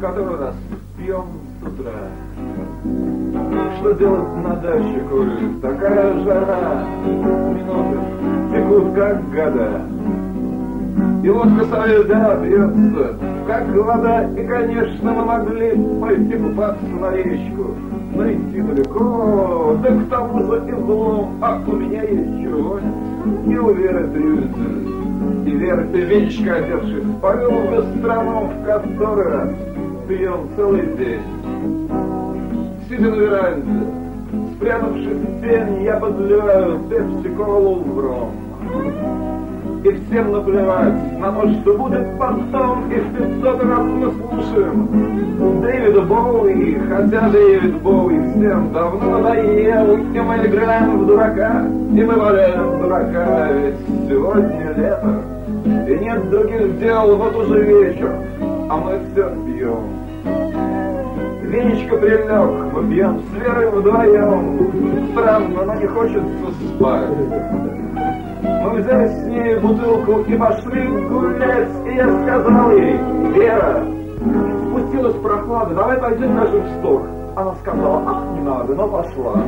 который раз пьем с утра. Что делать на даче, коли такая жара? Минуты текут, как года. И водка своя льда бьется, как вода. И, конечно, мы могли пойти купаться на речку, но идти далеко, да к тому же излом. А у меня есть чего, и у Веры Трюзель. И Вера Певичка, одевшись в повел гастроном, в который раз пьем целый день. Сидя на веранде, спрятавшись в тень, я подливаю пепси-колу в ром. И всем наплевать на то, что будет потом. И в 500 раз мы слушаем Дэвида Боуи, хотя Дэвид Боуи всем давно надоел. И мы играем в дурака, и мы валяем дурака. Ведь сегодня лето, и нет других дел, вот уже вечер, а мы все пьем. Венечка прилег, мы пьем с Верой вдвоем. Странно, но не хочется спать. Мы взяли с ней бутылку и пошли гулять. И я сказал ей: Вера, спустилась прохлада, давай пойдем даже в сток. Она сказала: ах, не надо, но пошла.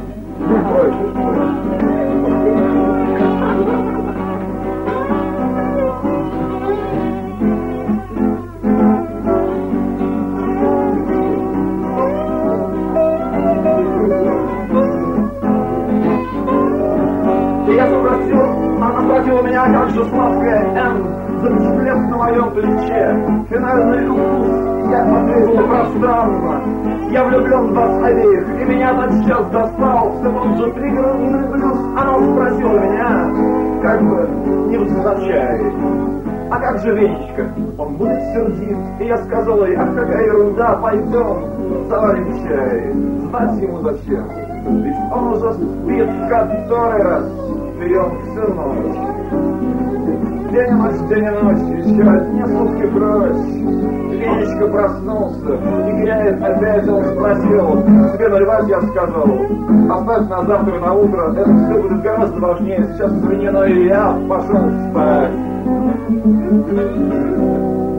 Я спросил, она спросила меня, как же сладкая М зацеплен на моем плече. Финальный укус, я ответил пространно: я влюблен в вас обеих, и меня тотчас достал все тот же пригородный блюз. Она спросила меня, как бы невзначай: а как же Венечка, он будет сердит? И я сказал ей: ах, какая ерунда, пойдем, заварим чай. Знать ему зачем, ведь он уже спит в который раз. Пьем всю ночь. День и ночь, еще одни сутки прочь. Венечка проснулся, и греет опять, он спросил: тебе наливать? Я сказал: оставь на завтра, на утро, это все будет гораздо важнее. Сейчас свинину, и я пошел спать.